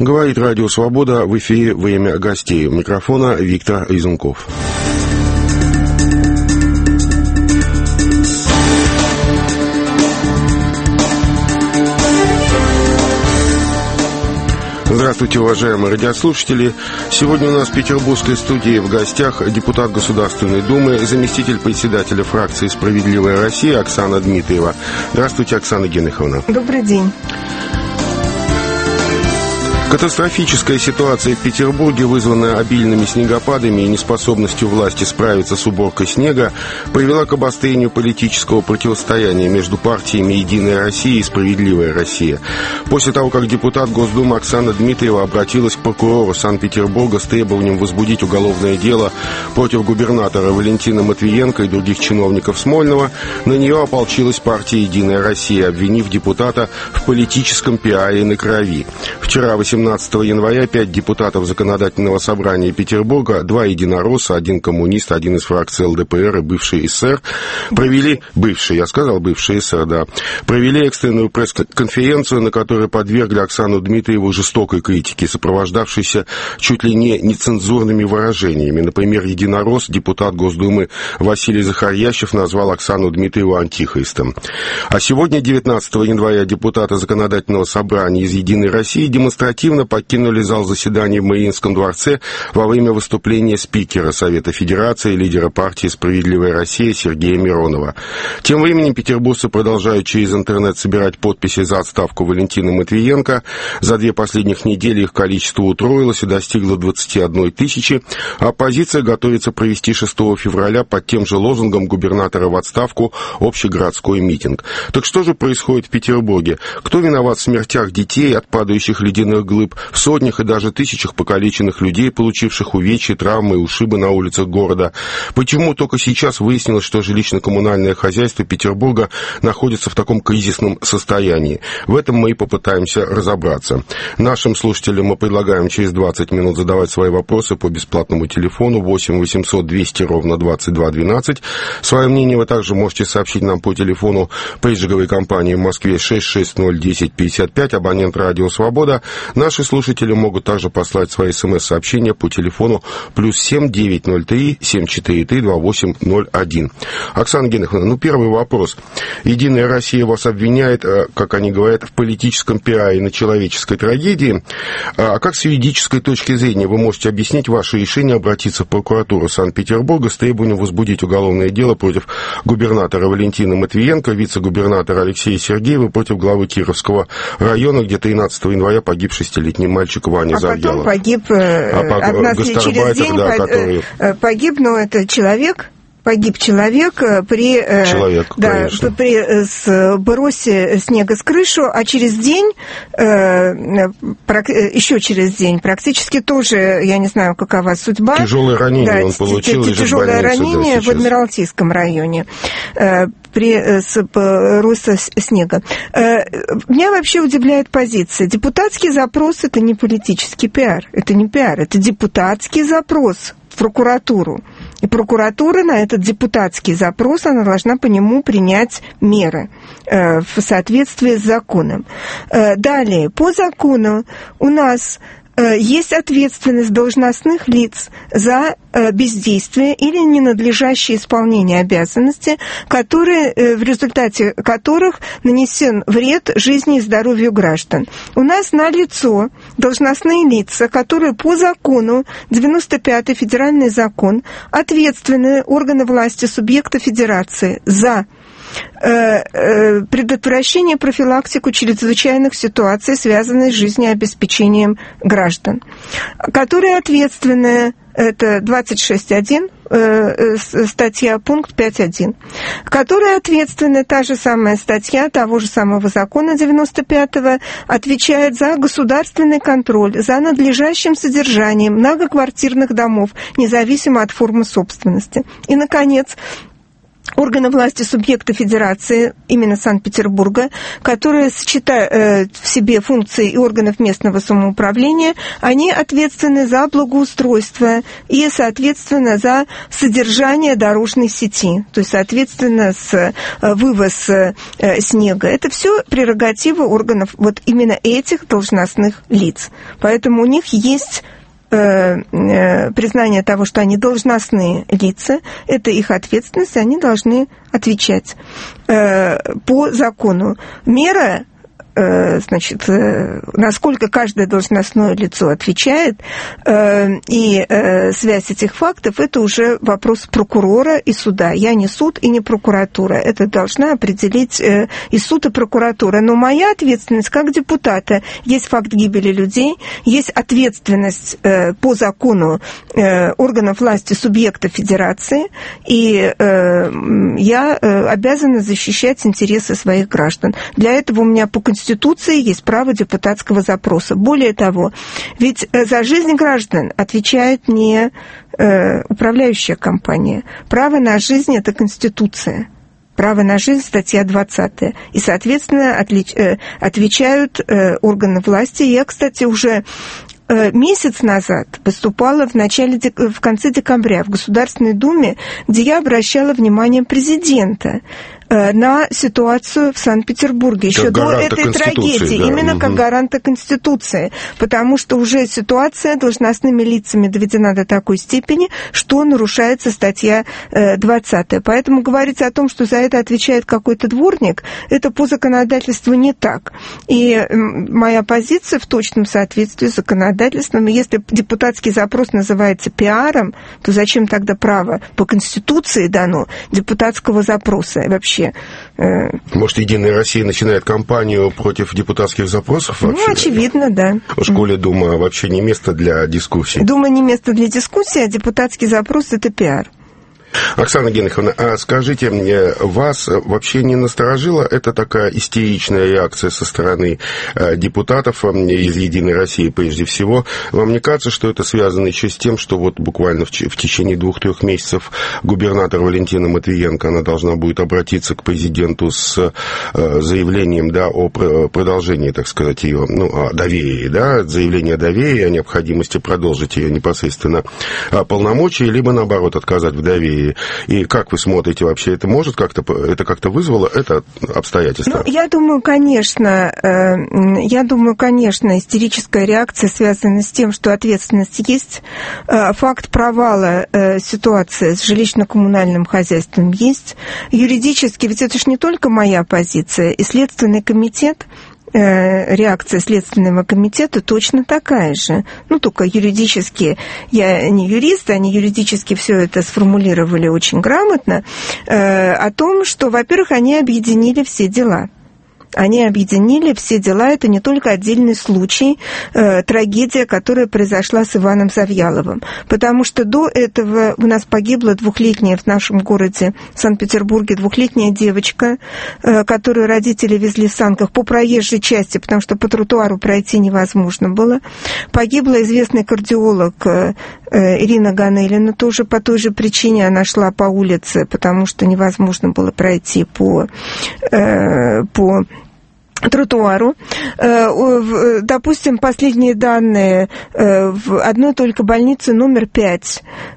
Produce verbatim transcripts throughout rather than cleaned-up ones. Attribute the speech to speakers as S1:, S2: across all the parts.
S1: Говорит Радио Свобода, в эфире «Время гостей». У микрофона Виктор Изунков. Здравствуйте, уважаемые радиослушатели. Сегодня у нас в петербургской студии в гостях депутат Государственной Думы, заместитель председателя фракции «Справедливая Россия» Оксана Дмитриева. Здравствуйте, Оксана Генриховна.
S2: Добрый день.
S1: Катастрофическая ситуация в Петербурге, вызванная обильными снегопадами и неспособностью власти справиться с уборкой снега, привела к обострению политического противостояния между партиями «Единая Россия» и «Справедливая Россия». После того, как депутат Госдумы Оксана Дмитриева обратилась к прокурору Санкт-Петербурга с требованием возбудить уголовное дело против губернатора Валентина Матвиенко и других чиновников Смольного, на нее ополчилась партия «Единая Россия», обвинив депутата в политическом пиаре и на крови. Вчера, восемнадцатого января, пять депутатов Законодательного собрания Петербурга, два единоросса, один коммунист, один из фракции эл дэ пэ эр и бывший эс эс эс эр, провели, бывший, я сказал, бывший эс эс эс эр, да, провели экстренную пресс-конференцию, на которой подвергли Оксану Дмитриеву жестокой критике, сопровождавшейся чуть ли не нецензурными выражениями. Например, единоросс, депутат Госдумы Василий Захарьящев, назвал Оксану Дмитриеву антихристом. А сегодня, девятнадцатого января, депутаты Законодательного собрания из «Единой России» демонстративно покинули зал заседаний в Мариинском дворце во время выступления спикера Совета Федерации, лидера партии «Справедливая Россия» Сергея Миронова. Тем временем петербуржцы продолжают через интернет собирать подписи за отставку Валентина Матвиенко. За две последних недели их количество утроилось и достигло двадцати одной тысячи. Оппозиция готовится провести шестого февраля под тем же лозунгом губернатора в отставку общегородской митинг. Так что же происходит в Петербурге? Кто виноват в смертях детей от падающих ледяных глыб, в сотнях и даже тысячах покалеченных людей, получивших увечья, травмы и ушибы на улицах города? Почему только сейчас выяснилось, что жилищно-коммунальное хозяйство Петербурга находится в таком кризисном состоянии? В этом мы и попытаемся разобраться. Нашим слушателям мы предлагаем через двадцать минут задавать свои вопросы по бесплатному телефону восемь восемьсот двести ровно двадцать два двенадцать. Свое мнение вы также можете сообщить нам по телефону пейджеровой компании в Москве шесть шесть ноль десять пятьдесят пять, абонент Радио Свобода. Наши слушатели могут также послать свои смс-сообщения по телефону плюс семь девятьсот три семь четыре три два восемь ноль один. Оксана Генриховна, ну первый вопрос. «Единая Россия» вас обвиняет, как они говорят, в политическом пиаре на человеческой трагедии. А как с юридической точки зрения вы можете объяснить ваше решение обратиться в прокуратуру Санкт-Петербурга с требованием возбудить уголовное дело против губернатора Валентина Матвиенко, вице-губернатора Алексея Сергеева, против главы Кировского района, где тринадцатого января погиб шестилетний мальчик Ваня
S2: а
S1: Завьялов?
S2: А потом погиб а одна через день,
S1: да, который...
S2: погиб, но это человек... Погиб человек при,
S1: человек,
S2: да, при сбросе снега с крыши, а через день, еще через день, практически тоже, я не знаю, какова судьба.
S1: Тяжелое ранение да, он получил.
S2: Тяжелое ранение да, в Адмиралтейском районе при сбросе снега. Меня вообще удивляет позиция. Депутатский запрос – это не политический пиар, это не пиар, это депутатский запрос в прокуратуру. И прокуратура на этот депутатский запрос, она должна по нему принять меры э, в соответствии с законом. Э, далее, по закону у нас э, есть ответственность должностных лиц за э, бездействие или ненадлежащее исполнение обязанностей, которые, э, в результате которых нанесен вред жизни и здоровью граждан. У нас налицо должностные лица, которые по закону, девяносто пятый федеральный закон, ответственные органы власти субъекта федерации за предотвращение, профилактику чрезвычайных ситуаций, связанных с жизнеобеспечением граждан, которые ответственны, это двадцать шесть один, статья, пункт пять один, которая ответственна, та же самая статья того же самого закона девяносто пятого, отвечает за государственный контроль, за надлежащим содержанием многоквартирных домов, независимо от формы собственности. И, наконец, органы власти субъекта федерации, именно Санкт-Петербурга, которые сочетают в себе функции и органов местного самоуправления, они ответственны за благоустройство и, соответственно, за содержание дорожной сети, то есть, соответственно, с вывоз снега. Это все прерогатива органов вот именно этих должностных лиц. Поэтому у них есть признание того, что они должностные лица, это их ответственность, и они должны отвечать по закону. Мера, значит, насколько каждое должностное лицо отвечает, и связь этих фактов, это уже вопрос прокурора и суда. Я не суд и не прокуратура. Это должна определить и суд, и прокуратура. Но моя ответственность как депутата, есть факт гибели людей, есть ответственность по закону органов власти субъекта федерации, и я обязана защищать интересы своих граждан. Для этого у меня по Конституции Конституции есть право депутатского запроса. Более того, ведь за жизнь граждан отвечает не э, управляющая компания. Право на жизнь – это Конституция. Право на жизнь – статья двадцатая. И, соответственно, отлич, э, отвечают э, органы власти. Я, кстати, уже месяц назад выступала в, начале, в конце декабря в Государственной Думе, где я обращала внимание президента на ситуацию в Санкт-Петербурге еще до этой трагедии, да, именно угу. как гаранта Конституции, потому что уже ситуация должностными лицами доведена до такой степени, что нарушается статья двадцатая. Поэтому говорить о том, что за это отвечает какой-то дворник, это по законодательству не так. И моя позиция в точном соответствии с законодательством. Если депутатский запрос называется пиаром, то зачем тогда право по Конституции дано депутатского запроса вообще?
S1: Может, «Единая Россия» начинает кампанию против депутатских запросов вообще?
S2: Ну, очевидно, да.
S1: В школе Дума вообще не место для дискуссий.
S2: Дума не место для дискуссий, а депутатский запрос – это пиар.
S1: Оксана Генриховна, а скажите мне, вас вообще не насторожила эта такая истеричная реакция со стороны депутатов из «Единой России» прежде всего? Вам не кажется, что это связано еще с тем, что вот буквально в течение двух-трех месяцев губернатор Валентина Матвиенко, она должна будет обратиться к президенту с заявлением, да, о продолжении, так сказать, ее, ну, о доверии, да, заявление о доверии, о необходимости продолжить ее непосредственно полномочия, либо, наоборот, отказать в доверии? И как вы смотрите вообще, это может как-то, это как-то вызвало это обстоятельство?
S2: Ну, я думаю, конечно, я думаю, конечно, истерическая реакция связана с тем, что ответственность есть, факт провала ситуации с жилищно-коммунальным хозяйством есть, юридически, ведь это же не только моя позиция, и Следственный комитет, реакция Следственного комитета точно такая же. Ну, только юридически, я не юрист, они юридически все это сформулировали очень грамотно, о том, что, во-первых, они объединили все дела. Они объединили все дела, это не только отдельный случай, э, трагедия, которая произошла с Иваном Завьяловым. Потому что до этого у нас погибла двухлетняя в нашем городе, Санкт-Петербурге, двухлетняя девочка, э, которую родители везли в санках по проезжей части, потому что по тротуару пройти невозможно было. Погибла известный кардиолог э, Ирина Ганелина, тоже по той же причине она шла по улице, потому что невозможно было пройти по... Э, по тротуару. Допустим, последние данные в одной только больнице номер пять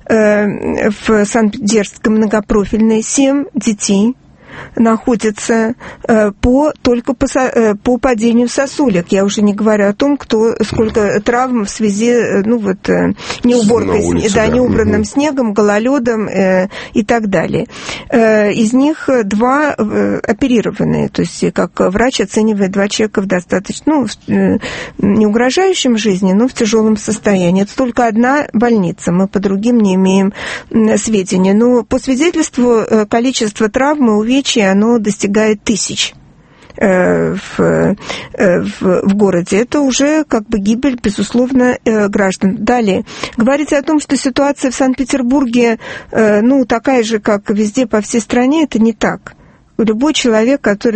S2: в Санкт-Петербургской многопрофильной, семь детей находится по, только по, по падению сосулек. Я уже не говорю о том, кто, сколько травм в связи, ну вот, неуборкой, улице, да, да. неубранным угу. снегом, гололедом э, и так далее. Э, из них два э, оперированные, то есть как врач оценивает два человека в достаточно, ну, в, э, не угрожающем жизни, но в тяжелом состоянии. Это только одна больница, мы по другим не имеем э, сведений. Но по свидетельству э, количество травм и увечий оно достигает тысяч э, в, э, в, в городе. Это уже как бы гибель, безусловно, э, граждан. Далее. Говорить о том, что ситуация в Санкт-Петербурге э, ну, такая же, как везде по всей стране, это не так. Любой человек, который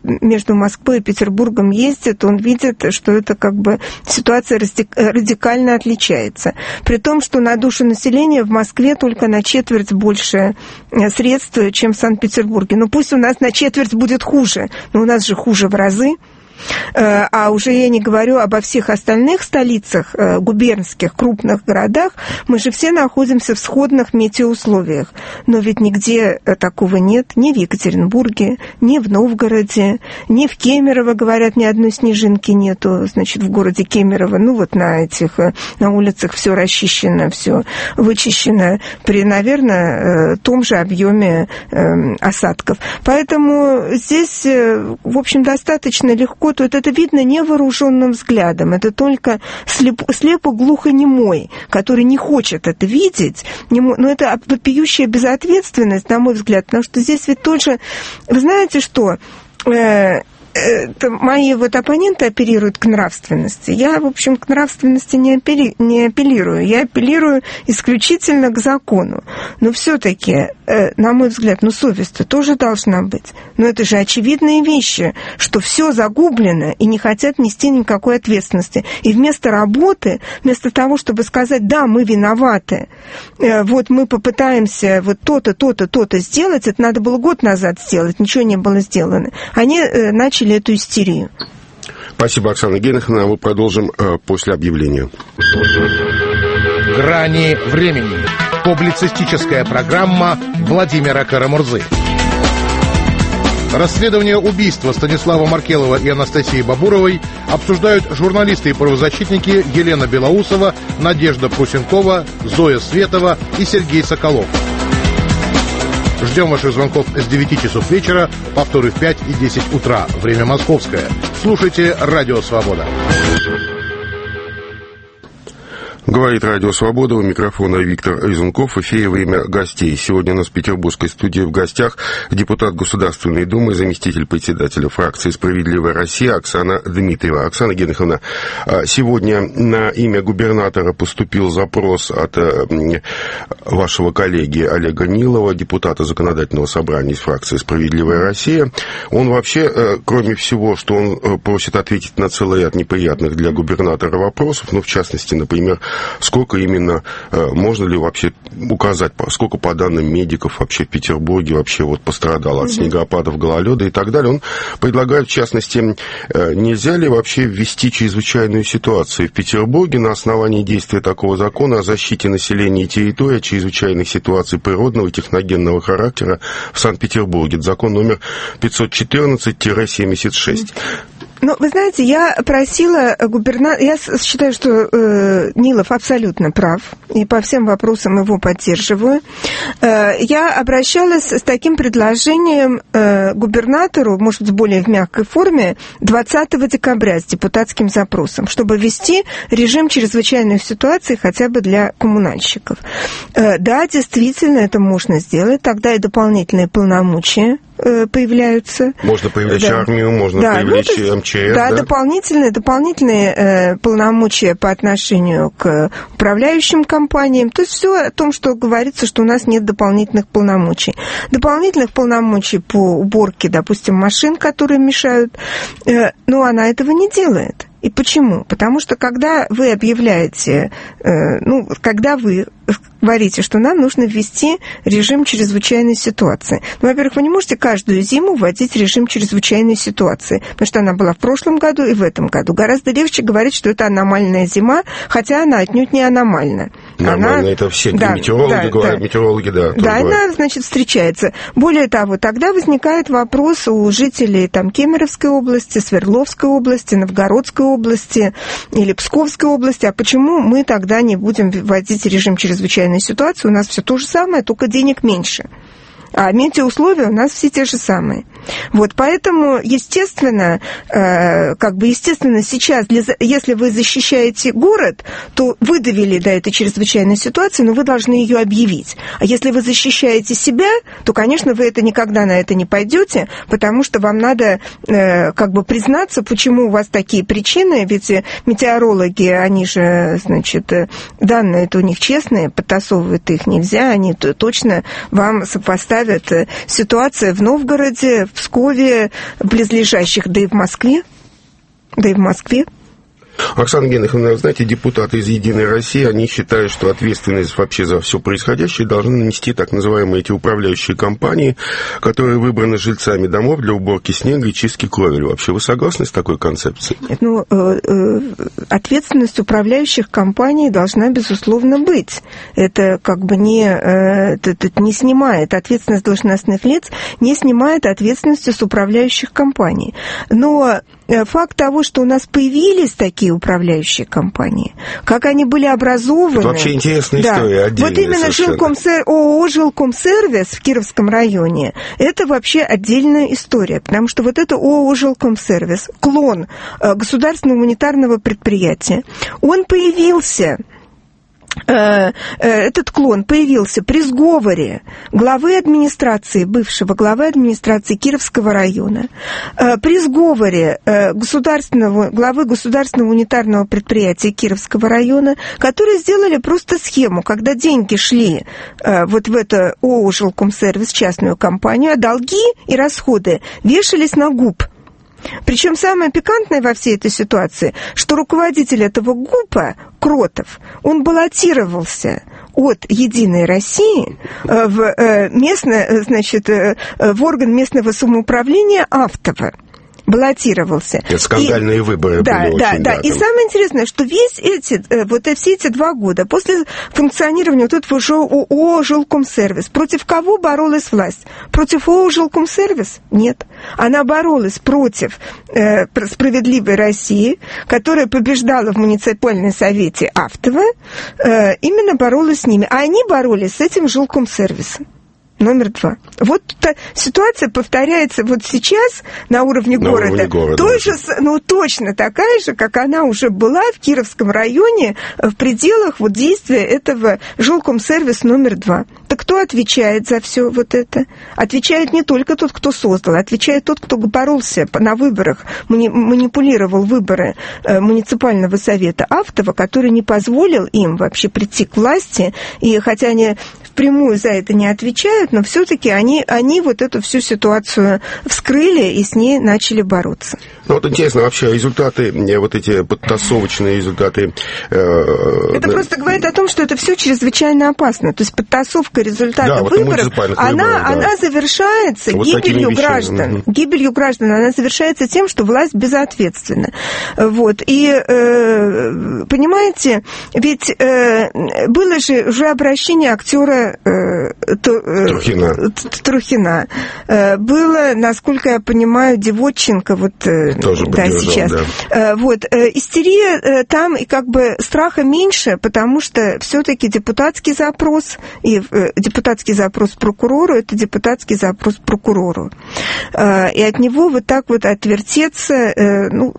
S2: между Москвой и Петербургом ездит, он видит, что это как бы ситуация радикально отличается. При том, что на душу населения в Москве только на четверть больше средств, чем в Санкт-Петербурге. Ну пусть у нас на четверть будет хуже, но у нас же хуже в разы. А уже я не говорю обо всех остальных столицах, губернских, крупных городах. Мы же все находимся в сходных метеоусловиях. Но ведь нигде такого нет. Ни в Екатеринбурге, ни в Новгороде, ни в Кемерово, говорят, ни одной снежинки нету. Значит, в городе Кемерово, ну вот на этих, на улицах все расчищено, все вычищено при, наверное, том же объеме осадков. Поэтому здесь, в общем, достаточно легко. То это видно невооруженным взглядом. Это только слеп, слепо-глухонемой, который не хочет это видеть. Но это вопиющая безответственность, на мой взгляд, потому что здесь ведь тоже... Вы знаете что? Это мои вот оппоненты апеллируют к нравственности. Я, в общем, к нравственности не, апелли, не апеллирую. Я апеллирую исключительно к закону. Но все-таки, на мой взгляд, ну, совесть-то тоже должна быть. Но это же очевидные вещи, что все загублено и не хотят нести никакой ответственности. И вместо работы, вместо того, чтобы сказать, да, мы виноваты, вот мы попытаемся вот то-то, то-то, то-то сделать, это надо было год назад сделать, ничего не было сделано. Они начали эту истерию.
S1: Спасибо, Оксана Генриховна. Мы продолжим э, после объявления.
S3: «Грани времени». Публицистическая программа Владимира Карамурзы. Расследование убийства Станислава Маркелова и Анастасии Бабуровой обсуждают журналисты и правозащитники Елена Белоусова, Надежда Прусенкова, Зоя Светова и Сергей Соколов. Ждем ваших звонков с девяти часов вечера, повторы в пять и десять утра. Время московское. Слушайте «Радио Свобода».
S1: Говорит Радио Свобода, у микрофона Виктор Резунков, в эфире «Время гостей». Сегодня у нас в петербургской студии в гостях депутат Государственной Думы, заместитель председателя фракции «Справедливая Россия» Оксана Дмитриева. Оксана Генриховна, сегодня на имя губернатора поступил запрос от вашего коллеги Олега Нилова, депутата Законодательного собрания из фракции «Справедливая Россия». Он вообще, кроме всего, что он просит ответить на целый ряд неприятных для губернатора вопросов, ну, в частности, например, сколько именно, можно ли вообще указать, сколько по данным медиков вообще в Петербурге вообще вот пострадало от снегопадов, гололеда и так далее. Он предлагает, в частности, нельзя ли вообще ввести чрезвычайную ситуацию в Петербурге на основании действия такого закона о защите населения и территории от чрезвычайных ситуаций природного и техногенного характера в Санкт-Петербурге. Это закон номер пятьсот четырнадцать семьдесят шесть.
S2: Ну, вы знаете, я просила губернатора... Я считаю, что э, Нилов абсолютно прав, и по всем вопросам его поддерживаю. Э, я обращалась с таким предложением э, губернатору, может быть, более в мягкой форме, двадцатого декабря с депутатским запросом, чтобы ввести режим чрезвычайных ситуаций хотя бы для коммунальщиков. Э, да, действительно, это можно сделать, тогда и дополнительные полномочия появляются.
S1: Можно привлечь да. армию, можно
S2: да,
S1: привлечь
S2: ну,
S1: эм че эс.
S2: Да,
S1: да?
S2: дополнительные, дополнительные э, полномочия по отношению к управляющим компаниям. То есть все о том, что говорится, что у нас нет дополнительных полномочий. Дополнительных полномочий по уборке, допустим, машин, которые мешают. Э, но она этого не делает. И почему? Потому что когда вы объявляете, э, ну, когда вы говорите, что нам нужно ввести режим чрезвычайной ситуации. Ну, во-первых, вы не можете каждую зиму вводить режим чрезвычайной ситуации, потому что она была в прошлом году и в этом году. Гораздо легче говорить, что это аномальная зима, хотя она отнюдь не аномальна.
S1: Нормально,
S2: она...
S1: это все
S2: да,
S1: метеорологи
S2: да,
S1: говорят,
S2: да.
S1: метеорологи, да.
S2: Да, она, значит, встречается. Более того, тогда возникает вопрос у жителей там Кемеровской области, Свердловской области, Новгородской области или Псковской области, а почему мы тогда не будем вводить режим чрезвычайной ситуации? У нас все то же самое, только денег меньше. А метеоусловия у нас все те же самые. Вот, поэтому, естественно, э, как бы, естественно, сейчас, для, если вы защищаете город, то вы довели до этой чрезвычайной ситуации, но вы должны ее объявить. А если вы защищаете себя, то, конечно, вы это никогда на это не пойдете, потому что вам надо, э, как бы, признаться, почему у вас такие причины, ведь метеорологи, они же, значит, данные это у них честные, подтасовывать их нельзя, они точно вам сопоставят ситуацию в Новгороде, в Пскове, в близлежащих, да и в Москве, да и в Москве.
S1: Оксана Генриховна, знаете, депутаты из «Единой России», они считают, что ответственность вообще за все происходящее должны нести так называемые эти управляющие компании, которые выбраны жильцами домов для уборки снега и чистки кровель. Вообще, вы согласны с такой концепцией?
S2: Ну, ответственность управляющих компаний должна, безусловно, быть. Это как бы не, это не снимает, ответственность должностных лиц не снимает ответственности с управляющих компаний. Но факт того, что у нас появились такие управляющие компании, как они были образованы...
S1: Это вообще интересная
S2: да.
S1: история, отдельная
S2: Вот именно жилкомсер... ООО «Жилкомсервис» в Кировском районе, это вообще отдельная история, потому что вот это ООО «Жилкомсервис», клон государственного унитарного предприятия, он появился... Этот клон появился при сговоре главы администрации, бывшего главы администрации Кировского района, при сговоре государственного, главы государственного унитарного предприятия Кировского района, которые сделали просто схему, когда деньги шли вот в это ООО «Жилкомсервис», частную компанию, а долги и расходы вешались на ГУП. Причем самое пикантное во всей этой ситуации, что руководитель этого ГУПа, Кротов, он баллотировался от «Единой России» в, местное, значит, в орган местного самоуправления Автово. Баллотировался.
S1: Это скандальные и, выборы
S2: да,
S1: были
S2: да,
S1: очень,
S2: да,
S1: да.
S2: И
S1: там...
S2: самое интересное, что весь эти, вот все эти два года после функционирования вот этого ООО «Жилкомсервис», против кого боролась власть? Против ООО «Жилкомсервис»? Нет. Она боролась против э, «Справедливой России», которая побеждала в муниципальном совете Автово, э, именно боролась с ними. А они боролись с этим «Жилкомсервисом». Номер два. Вот ситуация повторяется вот сейчас на уровне на города. Уровне города. Тоже, ну, точно такая же, как она уже была в Кировском районе в пределах вот действия этого жилкомсервис номер два. Так кто отвечает за все вот это? Отвечает не только тот, кто создал, отвечает тот, кто боролся на выборах, манипулировал выборы муниципального совета Автово, который не позволил им вообще прийти к власти, и хотя они впрямую за это не отвечают, но все-таки они, они вот эту всю ситуацию вскрыли и с ней начали бороться.
S1: Ну вот интересно, вообще результаты, вот эти подтасовочные результаты... Э,
S2: это э, просто говорит о том, что это все чрезвычайно опасно. То есть подтасовка результатов да, выборов, вот она, выборов, да. она завершается вот гибелью граждан. Угу. Гибелью граждан, она завершается тем, что власть безответственна. Вот. И, э, понимаете, ведь э, было же уже обращение актера э,
S1: Трухина.
S2: Трухина. Было, насколько я понимаю, Девотченко, вот
S1: тоже
S2: да, сейчас. Да. Вот. Истерия там и как бы страха меньше, потому что все-таки депутатский запрос, и депутатский запрос прокурору, это депутатский запрос прокурору. И от него вот так вот отвертеться ну,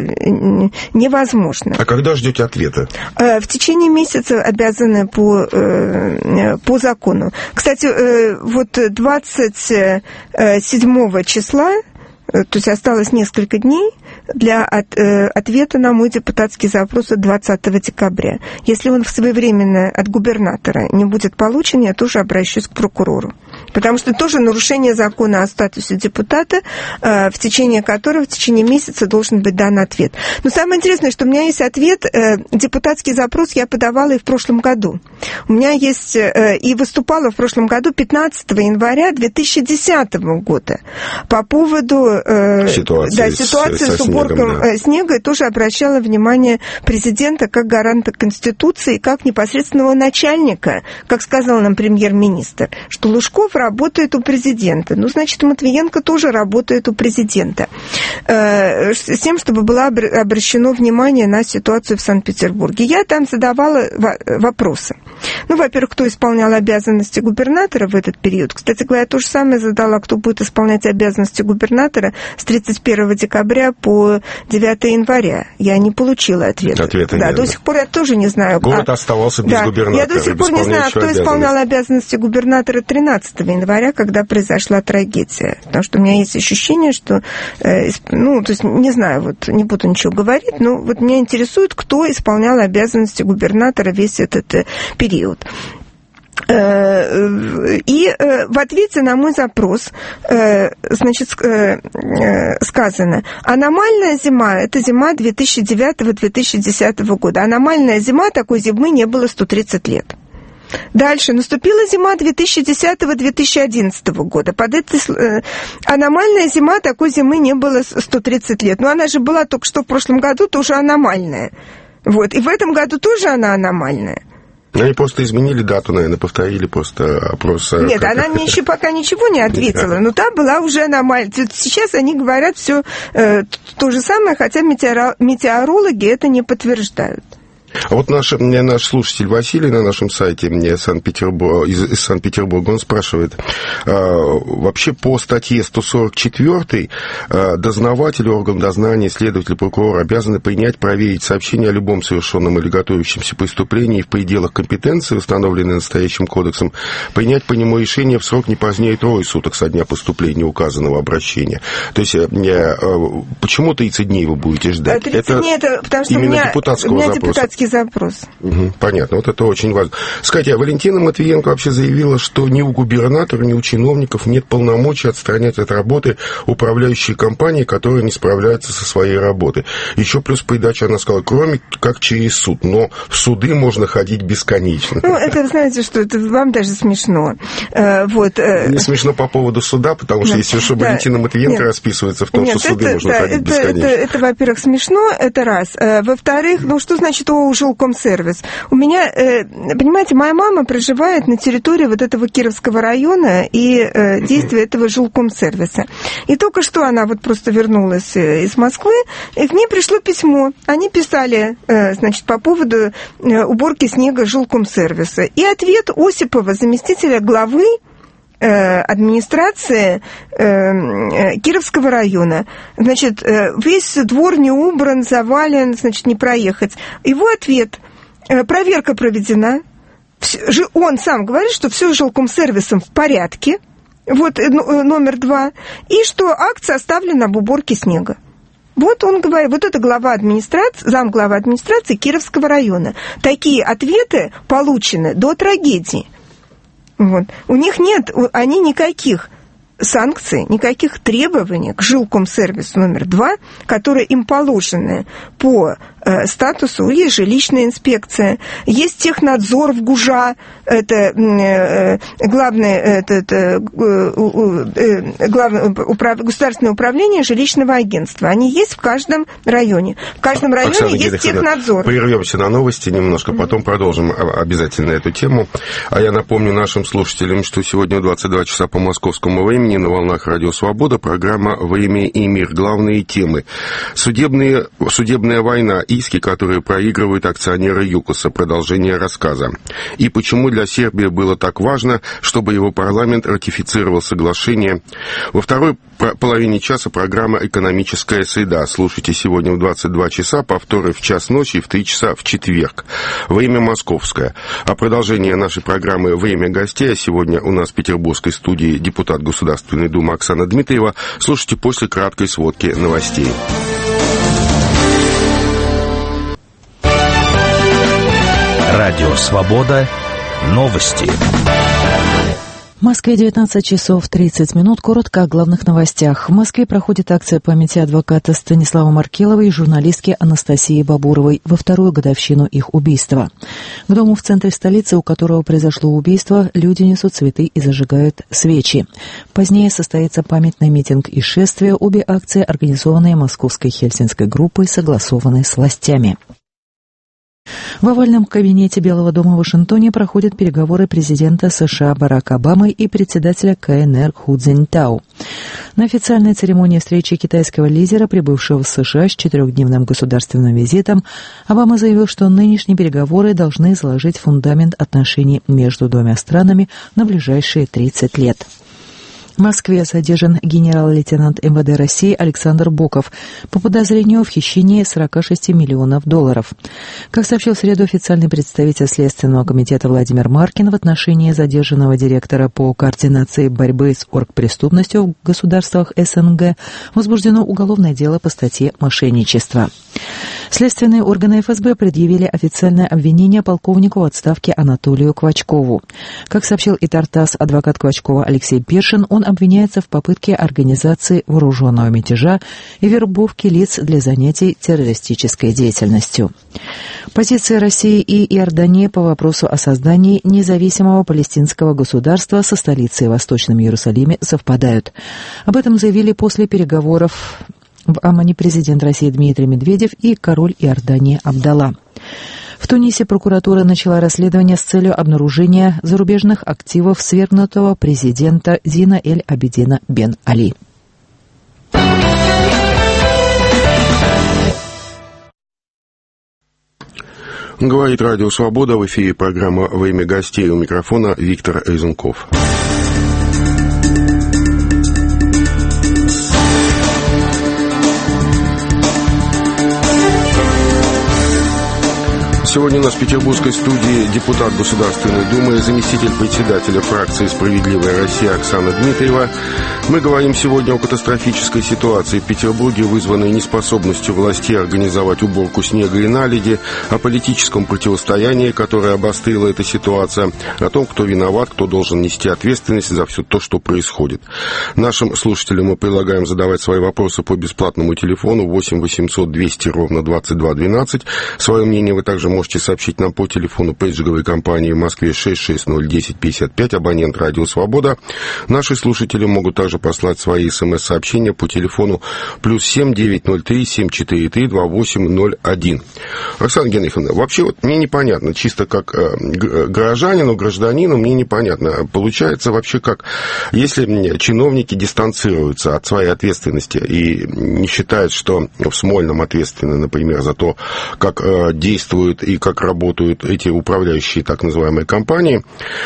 S2: невозможно.
S1: А когда ждете ответа?
S2: В течение месяца обязаны по, по закону. Кстати, вот двадцать седьмого числа, то есть осталось несколько дней для от, э, ответа на мой депутатский запрос от двадцатого декабря. Если он своевременно от губернатора не будет получен, я тоже обращусь к прокурору. Потому что тоже нарушение закона о статусе депутата, э, в течение которого в течение месяца должен быть дан ответ. Но самое интересное, что у меня есть ответ, э, депутатский запрос я подавала и в прошлом году. У меня есть, э, и выступала в прошлом году пятнадцатого января две тысячи десятого года по поводу э,
S1: ситуации,
S2: да, ситуации с, с уборкой снегом, да. снега, и тоже обращала внимание президента как гаранта Конституции, как непосредственного начальника, как сказал нам премьер-министр, что Лужков работает у президента. Ну, значит, Матвиенко тоже работает у президента. Э, с тем, чтобы было обращено внимание на ситуацию в Санкт-Петербурге. Я там задавала вопросы. Ну, во-первых, кто исполнял обязанности губернатора в этот период. Кстати говоря, то же самое задала, кто будет исполнять обязанности губернатора с тридцать первого декабря по девятого января. Я не получила ответа.
S1: Ответа
S2: да,
S1: нет.
S2: До сих пор я тоже не знаю.
S1: Город а, оставался без
S2: да,
S1: губернатора.
S2: Я до сих пор не знаю, кто исполнял обязанности губернатора тринадцатого января, когда произошла трагедия. Потому что у меня есть ощущение, что, э, ну, то есть, не знаю, вот не буду ничего говорить, но вот меня интересует, кто исполнял обязанности губернатора весь этот э, период. И в ответе на мой запрос, значит, сказано, аномальная зима, это зима две тысячи девятого — две тысячи десятого года. Аномальная зима, такой зимы не было сто тридцать лет. Дальше. Наступила зима две тысячи десятого — две тысячи одиннадцатого года. Под этой... Аномальная зима, такой зимы не было сто тридцать лет. Но она же была только что в прошлом году тоже аномальная. Вот. И в этом году тоже она аномальная.
S1: Они просто изменили дату, наверное, повторили просто опрос.
S2: Нет, как... она мне еще пока ничего не ответила, но та была уже аномальная. Сейчас они говорят все э, то же самое, хотя метеоро... метеорологи это не подтверждают.
S1: А вот наш, наш слушатель Василий на нашем сайте Санкт-Петербург, из, из Санкт-Петербурга, он спрашивает, э, вообще по статье сто сорок четыре э, дознаватель, орган дознания, следователь, прокурор обязаны принять, проверить сообщение о любом совершенном или готовящемся преступлении в пределах компетенции, установленной настоящим кодексом, принять по нему решение в срок не позднее трое суток со дня поступления указанного обращения. То есть, э, э, почему тридцать дней вы будете ждать?
S2: тридцать
S1: это
S2: дней, это потому что
S1: именно
S2: у меня,
S1: депутатского
S2: у меня
S1: запроса.
S2: Депутатский запрос.
S1: Угу, понятно, вот это очень важно. Скажите, а Валентина Матвиенко вообще заявила, что ни у губернатора, ни у чиновников нет полномочий отстранять от работы управляющие компании, которые не справляются со своей работой. Еще плюс придача она сказала, кроме как через суд, но в суды можно ходить бесконечно.
S2: Ну, это, знаете, что это вам даже смешно. Вот.
S1: Не смешно по поводу суда, потому что если что, Валентина Матвиенко расписывается в том, что суды можно ходить бесконечно.
S2: Это, во-первых, смешно, это раз. Во-вторых, ну, что значит ООО «Жилкомсервис»? У меня, понимаете, моя мама проживает на территории вот этого Кировского района и действия этого жилкомсервиса. И только что она вот просто вернулась из Москвы, и к ней пришло письмо. Они писали, значит, по поводу уборки снега жилкомсервиса. И ответ Осипова, заместителя главы администрации э, Кировского района. Значит, э, весь двор не убран, завален, значит, не проехать. Его ответ: э, проверка проведена. Все, он сам говорит, что все с жилкомсервисом в порядке. Вот э, номер два. И что акт составлен об уборке снега. Вот он говорит, вот это глава администрации, замглава администрации Кировского района. Такие ответы получены до трагедии. Вот. У них нет, они никаких санкций, никаких требований к жилкомсервису номер два, которые им положены по э, статусу. Есть жилищная инспекция, есть технадзор в ГУЖа, это э, главное, это, это, э, главное управ, государственное управление жилищного агентства. Они есть в каждом районе. В каждом районе
S1: Оксана
S2: есть
S1: Гелиховна,
S2: технадзор.
S1: Прервемся на новости немножко, потом продолжим обязательно эту тему. А я напомню нашим слушателям, что сегодня в двадцать два часа по московскому времени на волнах Радио Свобода программа «Время и мир». Главные темы. Судебные, судебная война, иски, которые проигрывают акционеры ЮКОСа. Продолжение рассказа. И почему для Сербии было так важно, чтобы его парламент ратифицировал соглашение. Во второй половине часа программа «Экономическая среда». Слушайте сегодня в двадцать два часа, повторы в час ночи и в три часа в четверг. Время московское. А продолжение нашей программы «Время гостей». Сегодня у нас в петербургской студии депутат Государственной Думы Оксана Дмитриева. Слушайте после краткой сводки новостей.
S4: Радио «Свобода». Новости.
S5: В Москве девятнадцать часов тридцать минут. Коротко о главных новостях. В Москве проходит акция памяти адвоката Станислава Маркелова и журналистки Анастасии Бабуровой во вторую годовщину их убийства. К дому в центре столицы, у которого произошло убийство, люди несут цветы и зажигают свечи. Позднее состоится памятный митинг и шествие. Обе акции, организованные Московской Хельсинской группой, согласованы с властями. В овальном кабинете Белого дома в Вашингтоне проходят переговоры президента США Барака Обамы и председателя КНР Ху Цзиньтао. На официальной церемонии встречи китайского лидера, прибывшего в США с четырехдневным государственным визитом, Обама заявил, что нынешние переговоры должны заложить фундамент отношений между двумя странами на ближайшие тридцать лет. В Москве задержан генерал-лейтенант эм вэ дэ России Александр Боков по подозрению в хищении сорок шесть миллионов долларов. Как сообщил в среду официальный представитель Следственного комитета Владимир Маркин, в отношении задержанного директора по координации борьбы с оргпреступностью в государствах эс эн гэ возбуждено уголовное дело по статье «Мошенничество». Следственные органы эф эс бэ предъявили официальное обвинение полковнику в отставке Анатолию Квачкову. Как сообщил и ТАРТАСС, адвокат Квачкова Алексей Першин, он обвиняется в попытке организации вооруженного мятежа и вербовки лиц для занятий террористической деятельностью. Позиции России и Иордании по вопросу о создании независимого палестинского государства со столицей в Восточном Иерусалиме совпадают. Об этом заявили после переговоров в Омане президент России Дмитрий Медведев и король Иордании Абдалла. В Тунисе прокуратура начала расследование с целью обнаружения зарубежных активов свергнутого президента Зина эль-Абидина бен Али.
S1: Говорит Радио Свобода, в эфире программа «Время гостей», у микрофона Виктор Эйзенков. Сегодня у нас в петербургской студии депутат Государственной Думы, заместитель председателя фракции «Справедливая Россия» Оксана Дмитриева. Мы говорим сегодня о катастрофической ситуации в Петербурге, вызванной неспособностью властей организовать уборку снега и наледи, о политическом противостоянии, которое обострило эта ситуация, о том, кто виноват, кто должен нести ответственность за все то, что происходит. Нашим слушателям мы предлагаем задавать свои вопросы по бесплатному телефону восемь восемьсот двести ровно двадцать два двенадцать. Свое мнение вы также можете Можете сообщить нам по телефону пейджинговой компании в Москве шесть шесть ноль десять пятьдесят пять, абонент Радио Свобода. Наши слушатели могут также послать свои смс-сообщения по телефону плюс семь девятьсот три семь четыре три два восемь ноль один. Оксана Генриховна, вообще вот мне непонятно, чисто как э, горожанину, гражданину, мне непонятно. Получается вообще как, если чиновники дистанцируются от своей ответственности и не считают, что в Смольном ответственны, например, за то, как э, действуют и как работают эти управляющие так называемые компании,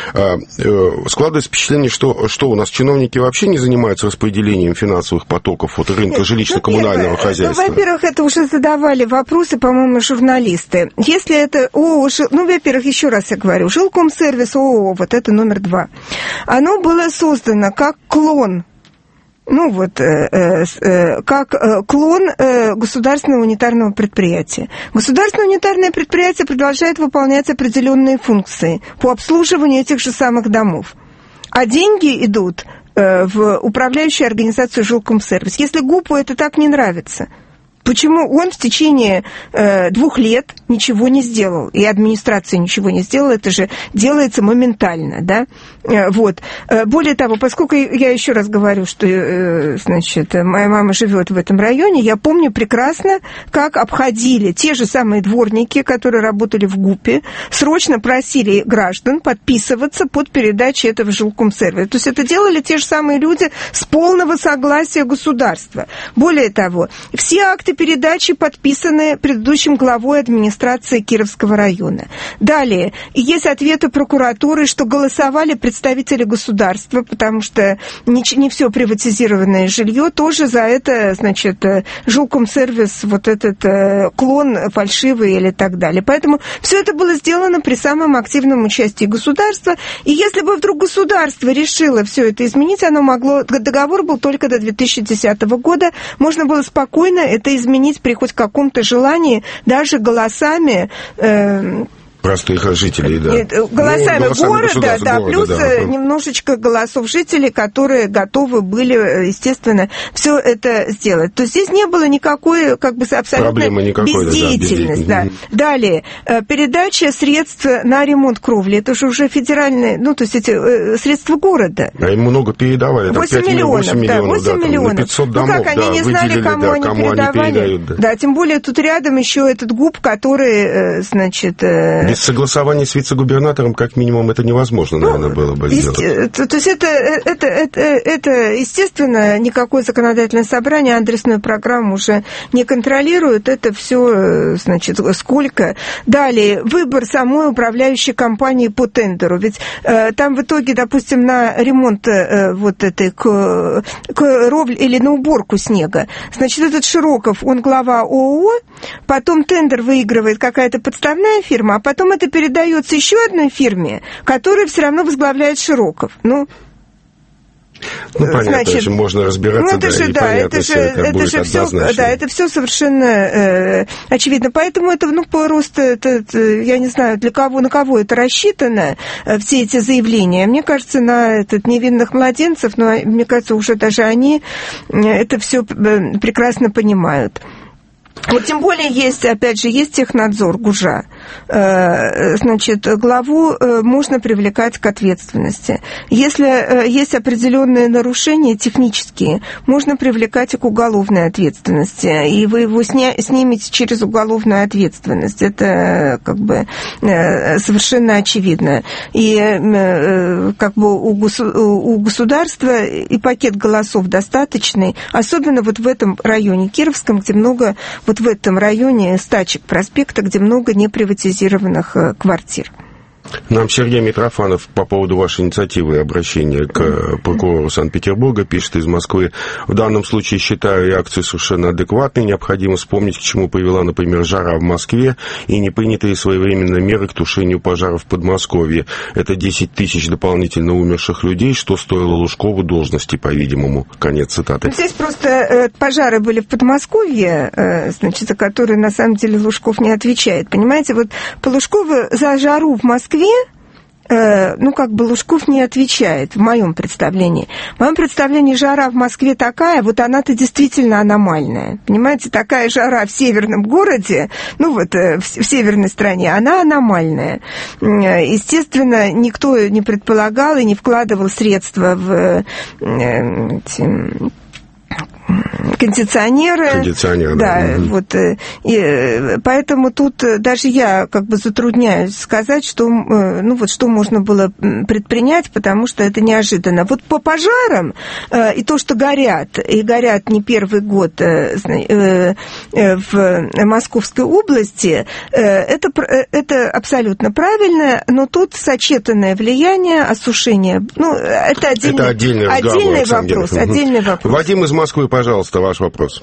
S1: складывается впечатление, что, что у нас чиновники вообще не занимаются распределением финансовых потоков от рынка жилищно-коммунального ну, хозяйства.
S2: Ну, во-первых, это уже задавали вопросы, по-моему, журналисты. Если это ООО, ну, во-первых, еще раз я говорю, Жилкомсервис ООО, вот это номер два, оно было создано как клон, ну вот, э, э, как э, клон э, государственного унитарного предприятия. Государственное унитарное предприятие продолжает выполнять определенные функции по обслуживанию этих же самых домов. А деньги идут э, в управляющую организацию Жилкомсервис. Если ГУПу это так не нравится, почему он в течение э, двух лет ничего не сделал, и администрация ничего не сделала, это же делается моментально, да? Э, вот. Э, более того, поскольку я еще раз говорю, что, э, значит, моя мама живет в этом районе, я помню прекрасно, как обходили те же самые дворники, которые работали в ГУПе, срочно просили граждан подписываться под передачей этого Жилкомсервиса. То есть это делали те же самые люди с полного согласия государства. Более того, все акты передачи подписаны предыдущим главой администрации Кировского района. Далее, есть ответы прокуратуры, что голосовали представители государства, потому что не, не все приватизированное жилье, тоже за это, значит, Жилкомсервис, вот этот э, клон фальшивый или так далее. Поэтому все это было сделано при самом активном участии государства, и если бы вдруг государство решило все это изменить, оно могло, договор был только до две тысячи десятого года, можно было спокойно это изменить изменить при хоть каком-то желании, даже голосами э,
S1: простых жителей, да.
S2: Голосами, ну, голосами города, да,
S1: города,
S2: плюс
S1: да.
S2: немножечко голосов жителей, которые готовы были, естественно, все это сделать. То есть здесь не было никакой, как бы, абсолютно бездеятельности. Да, да. Далее, передача средств на ремонт кровли, это же уже федеральные, ну, то есть эти средства города.
S1: А им много передавали, там
S2: восемь миллионов,
S1: восемь
S2: да,
S1: миллионов,
S2: восемь
S1: да,
S2: миллионов.
S1: пятьсот домов,
S2: ну как, они
S1: да,
S2: не знали,
S1: выделили,
S2: кому
S1: да,
S2: они
S1: кому
S2: передавали.
S1: Они передают, да.
S2: да, тем более тут рядом еще этот ГУП, который, значит,
S1: Без согласования с вице-губернатором, как минимум, это невозможно, наверное, ну, было бы сделать.
S2: То, то есть это, это, это, это, естественно, никакое законодательное собрание адресную программу уже не контролирует. Это все, значит, сколько. Далее, выбор самой управляющей компании по тендеру. Ведь э, там в итоге, допустим, на ремонт э, вот этой к, к ровле или на уборку снега, значит, этот Широков, он глава ООО, потом тендер выигрывает какая-то подставная фирма, а потом это передается еще одной фирме, которая все равно возглавляет Широков. Ну,
S1: Ну, понятно,
S2: значит,
S1: же можно разбираться,
S2: ну, это
S1: да,
S2: же,
S1: и
S2: да,
S1: понятно,
S2: это же,
S1: как
S2: это
S1: будет
S2: же все,
S1: однозначно.
S2: да, это все совершенно э, очевидно. Поэтому это, ну, просто, это, это, я не знаю, для кого, на кого это рассчитано, э, все эти заявления. Мне кажется, на этот, невинных младенцев, но мне кажется, уже даже они э, это все прекрасно понимают. Вот тем более есть, опять же, есть технадзор ГУЖа. Значит, главу можно привлекать к ответственности. Если есть определенные нарушения технические, можно привлекать и к уголовной ответственности. И вы его сня- снимете через уголовную ответственность. Это как бы совершенно очевидно. И как бы у, госу- у государства и пакет голосов достаточный, особенно вот в этом районе Кировском, где много... Вот в этом районе Стачек проспекта, где много неприватизированных квартир.
S1: Нам Сергей Митрофанов по поводу вашей инициативы и обращения к прокурору Санкт-Петербурга пишет из Москвы. В данном случае считаю реакцию совершенно адекватной. Необходимо вспомнить, к чему привела, например, жара в Москве и непринятые своевременно меры к тушению пожаров в Подмосковье. Это десять тысяч дополнительно умерших людей, что стоило Лужкову должности, по-видимому. Конец цитаты.
S2: Здесь просто э, пожары были в Подмосковье, э, значит, за которые, на самом деле, Лужков не отвечает. Понимаете, вот по Лужкову за жару в Москве ну, как бы Лужков не отвечает, в моем представлении. В моем представлении жара в Москве такая, вот она-то действительно аномальная. Понимаете, такая жара в северном городе, ну, вот в северной стране, она аномальная. Естественно, никто не предполагал и не вкладывал средства в эти... кондиционеры.
S1: Кондиционеры,
S2: да.
S1: Да, угу.
S2: Вот, и, поэтому тут даже я как бы затрудняюсь сказать, что, ну, вот, что можно было предпринять, потому что это неожиданно. Вот по пожарам и то, что горят, и горят не первый год в Московской области, это, это абсолютно правильно, но тут сочетанное влияние, осушение, ну, это отдельный,
S1: это отдельный,
S2: отдельный
S1: разговор,
S2: вопрос. Отдельный вопрос.
S1: Вадим из Москвы, пожалуйста, ваш вопрос.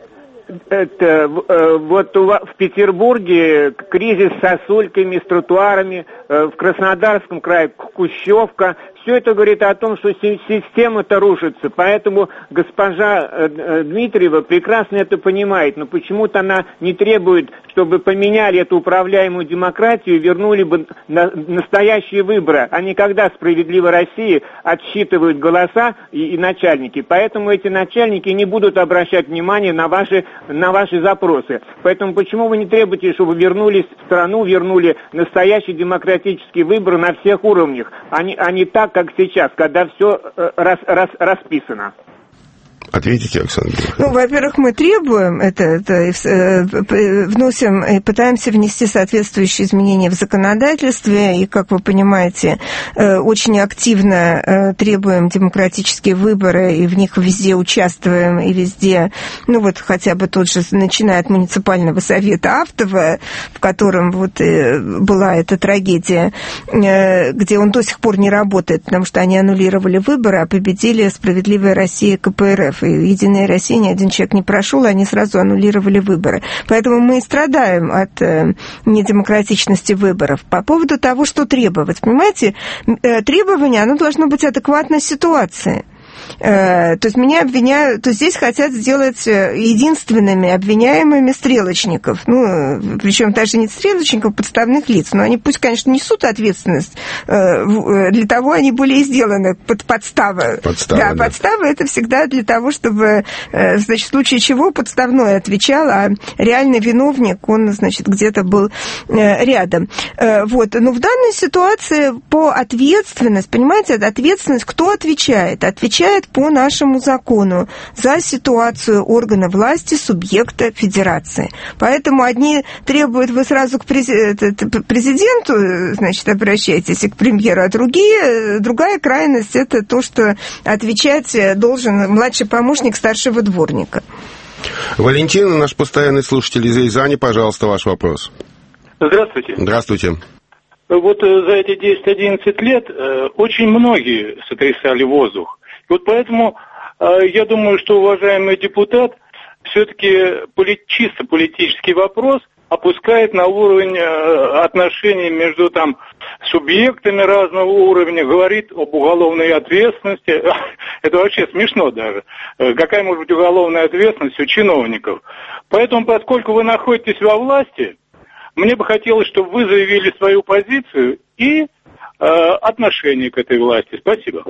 S6: Это, вот в Петербурге кризис с сосульками, с тротуарами, в Краснодарском крае Кущевка. Все это говорит о том, что система-то рушится. Поэтому госпожа Дмитриева прекрасно это понимает. Но почему-то она не требует, чтобы поменяли эту управляемую демократию и вернули бы настоящие выборы. А не когда в «Справедливой России» отсчитывают голоса и, и начальники. Поэтому эти начальники не будут обращать внимание на ваши, на ваши запросы. Поэтому почему вы не требуете, чтобы вернулись в страну, вернули настоящие демократические выборы на всех уровнях, а не, а не так, как сейчас, когда все рас, рас, расписано.
S1: Ответите, Оксана.
S2: Ну, во-первых, мы требуем, это, это вносим и пытаемся внести соответствующие изменения в законодательстве, и, как вы понимаете, очень активно требуем демократические выборы, и в них везде участвуем, и везде, ну, вот хотя бы тот же, начиная от муниципального совета Автова, в котором вот была эта трагедия, где он до сих пор не работает, потому что они аннулировали выборы, а победили «Справедливая Россия» ка пэ эр эф. И «Единая Россия», ни один человек не прошел, они сразу аннулировали выборы. Поэтому мы и страдаем от э, недемократичности выборов. По поводу того, что требовать. Понимаете, э, требование, оно должно быть адекватно ситуации. То есть меня обвиняют, то есть здесь хотят сделать единственными обвиняемыми стрелочников, ну, причем даже не стрелочников, подставных лиц, но они пусть, конечно, несут ответственность, для того они были и сделаны под подставы.
S1: Подстава,
S2: да, да, подстава это всегда для того, чтобы, значит, в случае чего подставной отвечал, а реальный виновник, он, значит, где-то был рядом. Вот. Но в данной ситуации по ответственности, понимаете, ответственность, кто отвечает? Отвечает отвечает по нашему закону за ситуацию органа власти субъекта федерации. Поэтому одни требуют, вы сразу к президенту, значит, обращайтесь, и к премьеру, а другие, другая крайность – это то, что отвечать должен младший помощник старшего дворника.
S1: Валентина, наш постоянный слушатель из Рязани, пожалуйста, ваш вопрос.
S7: Здравствуйте.
S1: Здравствуйте.
S7: Вот за эти десять-одиннадцать лет очень многие сотрясали воздух. И вот поэтому я думаю, что уважаемый депутат все-таки чисто политический вопрос опускает на уровень отношений между там субъектами разного уровня, говорит об уголовной ответственности. Это вообще смешно даже. Какая может быть уголовная ответственность у чиновников? Поэтому, поскольку вы находитесь во власти, мне бы хотелось, чтобы вы заявили свою позицию и э, отношение к этой власти. Спасибо.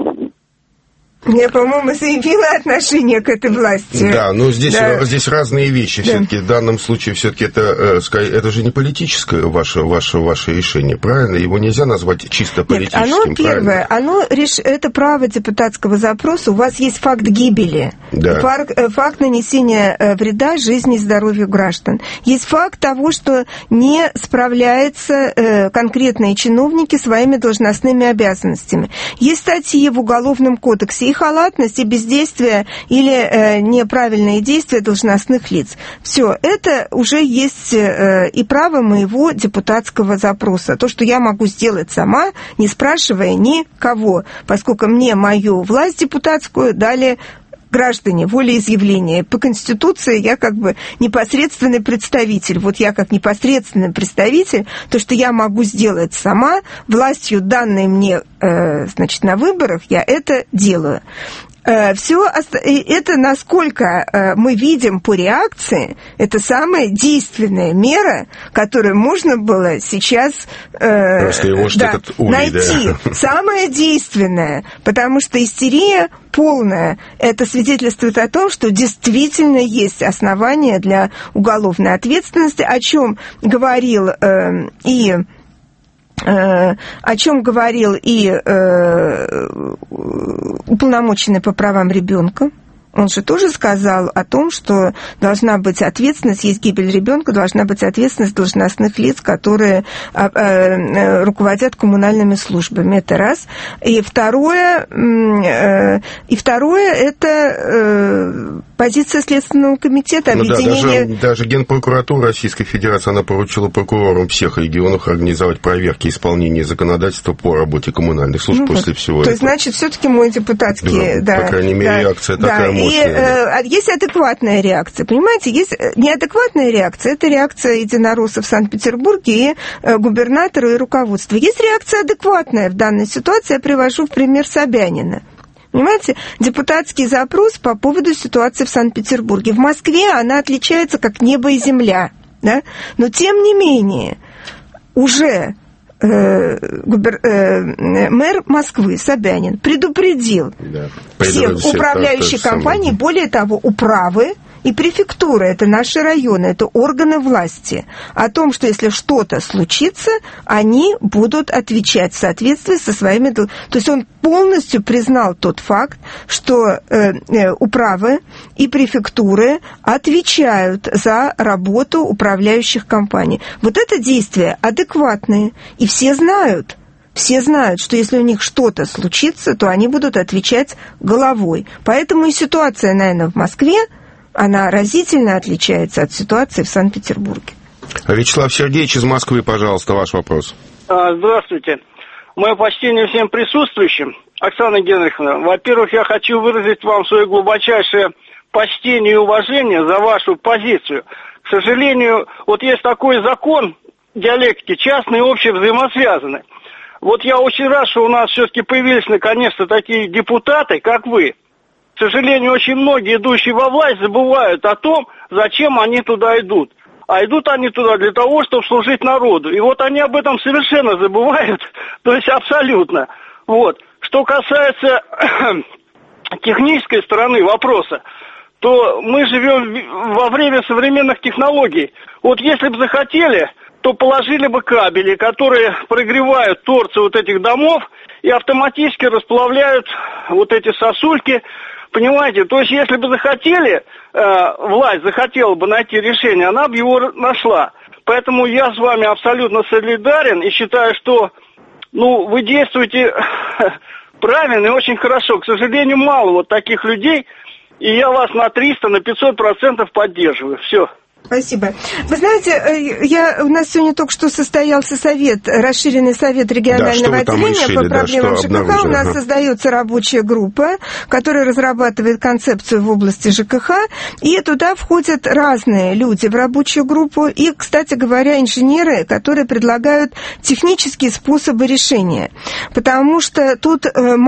S2: Я, по-моему, заявила отношение к этой власти.
S1: Да, но здесь,
S2: да.
S1: здесь разные вещи. Да. Все-таки в данном случае все-таки это, это же не политическое ваше, ваше, ваше решение, правильно? Его нельзя назвать чисто политическим. Нет,
S2: оно первое, оно реш... это право депутатского запроса. У вас есть факт гибели, да. факт, факт нанесения вреда жизни и здоровью граждан. Есть факт того, что не справляются конкретные чиновники своими должностными обязанностями. Есть статьи в Уголовном кодексе и халатность, и бездействие, или э, неправильные действия должностных лиц. Все, это уже есть э, и право моего депутатского запроса. То, что я могу сделать сама, не спрашивая никого, поскольку мне мою власть депутатскую дали граждане, волеизъявления. По Конституции я как бы непосредственный представитель. Вот я как непосредственный представитель, то, что я могу сделать сама, властью, данной мне, э, значит, на выборах, я это делаю. Все это, насколько мы видим по реакции, это самая действенная мера, которую можно было сейчас э, да, улей, найти. Да. Самая действенная, потому что истерия полная. Это свидетельствует о том, что действительно есть основания для уголовной ответственности, о чем говорил э, и... о чем говорил и э, уполномоченный по правам ребенка. Он же тоже сказал о том, что должна быть ответственность, есть гибель ребенка, должна быть ответственность должностных лиц, которые э, э, руководят коммунальными службами. Это раз. И второе, э, и второе это э, позиция Следственного комитета, объединения...
S1: Ну да, даже, даже Генпрокуратура Российской Федерации, она поручила прокурорам всех регионов организовать проверки исполнения законодательства по работе коммунальных служб ну, после всего
S2: то
S1: этого.
S2: То есть, значит, все-таки мой депутатский... Да,
S1: да, по крайней мере,
S2: да,
S1: реакция
S2: да,
S1: такая мощная.
S2: И да. э, есть адекватная реакция, понимаете? Есть неадекватная реакция, это реакция единороссов в Санкт-Петербурге и э, губернатора, и руководства. Есть реакция адекватная в данной ситуации, я привожу в пример Собянина. Понимаете, депутатский запрос по поводу ситуации в Санкт-Петербурге. В Москве она отличается как небо и земля, да? Но тем не менее уже э, губер, э, мэр Москвы Собянин предупредил да, всех управляющих компаний, более того, управы и префектура, это наши районы, это органы власти, о том, что если что-то случится, они будут отвечать в соответствии со своими... То есть он полностью признал тот факт, что э, э, управы и префектуры отвечают за работу управляющих компаний. Вот это действия адекватные, и все знают, все знают, что если у них что-то случится, то они будут отвечать головой. Поэтому и ситуация, наверное, в Москве, она разительно отличается от ситуации в Санкт-Петербурге.
S1: Вячеслав Сергеевич из Москвы, пожалуйста, ваш вопрос.
S8: Здравствуйте. Мое почтение всем присутствующим. Оксана Генриховна, во-первых, я хочу выразить вам свое глубочайшее почтение и уважение за вашу позицию. К сожалению, вот есть такой закон диалектики, частные и общие взаимосвязаны. Вот я очень рад, что у нас все-таки появились наконец-то такие депутаты, как вы. К сожалению, очень многие, идущие во власть, забывают о том, зачем они туда идут. А идут они туда для того, чтобы служить народу. И вот они об этом совершенно забывают, то есть абсолютно. Вот. Что касается технической стороны вопроса, то мы живем во время современных технологий. Вот если бы захотели, то положили бы кабели, которые прогревают торцы вот этих домов и автоматически расплавляют вот эти сосульки. Понимаете, то есть если бы захотели, э, власть захотела бы найти решение, она бы его нашла. Поэтому я с вами абсолютно солидарен и считаю, что ну, вы действуете правильно и очень хорошо. К сожалению, мало вот таких людей, и я вас на триста, на пятьсот процентов поддерживаю. Все.
S2: Спасибо. Вы знаете, я, у нас сегодня только что состоялся совет, расширенный совет регионального да, отделения решили, по проблемам да, ЖКХ. У нас ага. создается рабочая группа, которая разрабатывает концепцию в области ЖКХ, и туда входят разные люди в рабочую группу, и, кстати говоря, инженеры, которые предлагают технические способы решения, потому что тут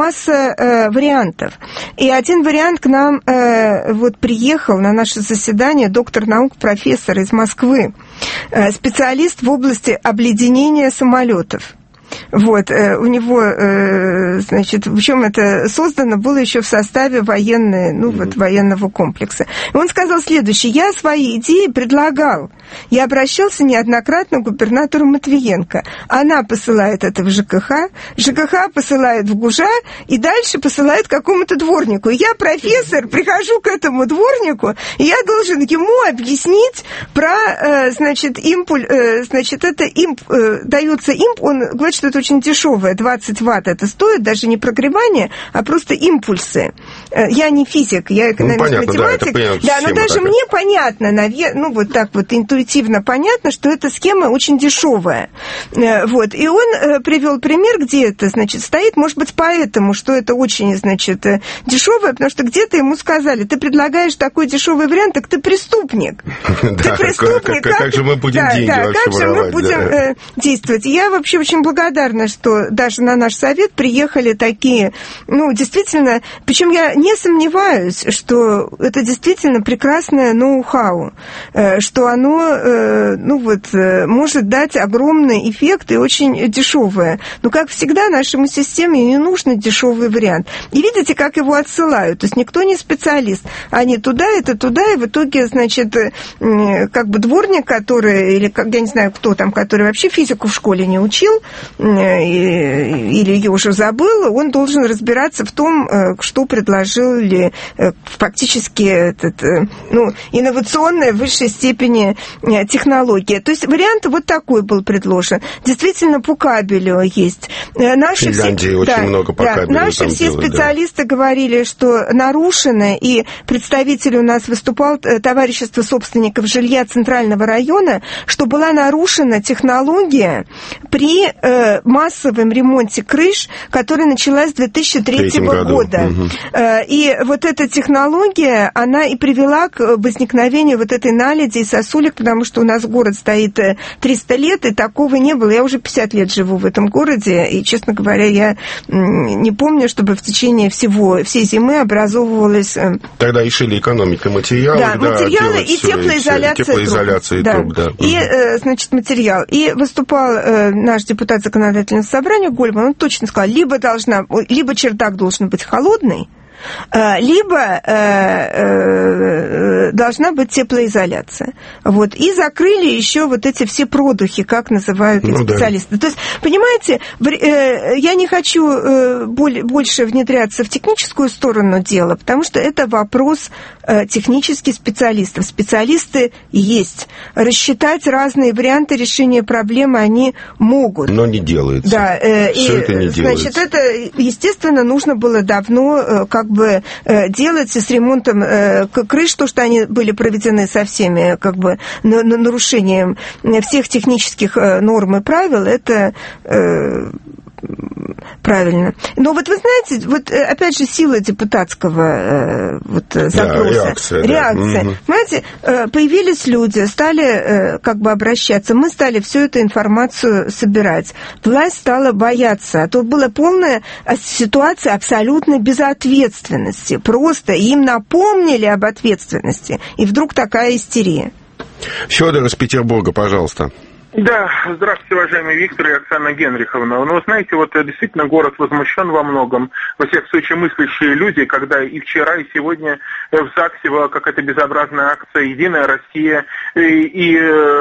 S2: масса вариантов. И один вариант к нам вот приехал на наше заседание доктор наук, профессор профессор из Москвы, специалист в области обледенения самолетов. Вот, у него, значит, в чем это создано, было еще в составе военной, ну, mm-hmm. вот, военного комплекса. И он сказал следующее: я свои идеи предлагал. Я обращался неоднократно к губернатору Матвиенко. Она посылает это в ЖКХ, ЖКХ посылает в ГУЖа и дальше посылает какому-то дворнику. И я, профессор, прихожу к этому дворнику, и я должен ему объяснить про, значит, импуль, значит, это имп, дается имп, он говорит, что это очень дешевое, двадцать ватт это стоит, даже не прогревание, а просто импульсы. Я не физик, я экономист-математик. Ну, да, да, но даже такая. Мне понятно, ну, вот так вот интуитивно понятно, что эта схема очень дешевая. Вот. И он привел пример, где это, значит, стоит, может быть, поэтому, что это очень, значит, дешевое, потому что где-то ему сказали: ты предлагаешь такой дешевый вариант, так ты преступник. Ты преступник. Как же мы будем деньги вообще воровать? Как же мы будем действовать? Я вообще очень благодарна, что даже на наш совет приехали такие, ну, действительно, причем я не сомневаюсь, что это действительно прекрасное ноу-хау, что оно, ну, вот, может дать огромный эффект и очень дешевое. Но, как всегда, нашему системе не нужен дешевый вариант. И видите, как его отсылают. То есть никто не специалист. Они туда, это туда, и в итоге, значит, как бы дворник, который, или, я не знаю, кто там, который вообще физику в школе не учил, или ее уже забыл, он должен разбираться в том, что предложили фактически этот, ну, инновационная в высшей степени технология. То есть вариант вот такой был предложен. Действительно, по кабелю есть. Наши в Финляндии все, очень да, много по да, кабелю. Наши все делают, специалисты да. говорили, что нарушено, и представитель у нас выступал, товарищество собственников жилья Центрального района, что была нарушена технология при э, массовом ремонте крыш, которая началась с две тысячи третьего года. Угу. И вот эта технология, она и привела к возникновению вот этой наледи и сосулек, потому что у нас город стоит триста лет, и такого не было. Я уже пятьдесят лет живу в этом городе, и, честно говоря, я не помню, чтобы в течение всего, всей зимы образовывалась...
S1: Тогда решили экономить на материалы.
S2: Да, да, материалы и теплоизоляция.
S1: Теплоизоляция
S2: труб.
S1: труб, да.
S2: да. И,
S1: угу.
S2: значит, материал. И выступал наш депутат законодательного собрания Гольман, он точно сказал, либо должна, либо чердак должен быть холодный, либо э, э, должна быть теплоизоляция. Вот. И закрыли еще вот эти все продухи, как называют их ну, специалисты. Да. То есть, понимаете, в, э, я не хочу э, боль, больше внедряться в техническую сторону дела, потому что это вопрос э, технических специалистов. Специалисты есть. Рассчитать разные варианты решения проблемы они могут.
S1: Но не делается.
S2: Да, э,
S1: Все
S2: и,
S1: это не делается.
S2: Значит, это, естественно, нужно было давно э, как бы делать с ремонтом крыш, то, что они были проведены со всеми как бы нарушением всех технических норм и правил, это правильно. Но вот вы знаете, вот опять же сила депутатского вот, запроса, да, реакция. реакция. Да. Понимаете, появились люди, стали как бы обращаться, мы стали всю эту информацию собирать. Власть стала бояться. А то была полная ситуация абсолютной безответственности. Просто им напомнили об ответственности. И вдруг такая истерия.
S1: Федор из Петербурга, пожалуйста.
S9: Да, здравствуйте, уважаемый Виктор и Оксана Генриховна. Ну, вы знаете, вот действительно город возмущен во многом. Во всяком случае, мыслящие люди, когда и вчера, и сегодня в ЗАГСе была какая-то безобразная акция «Единая Россия» и, и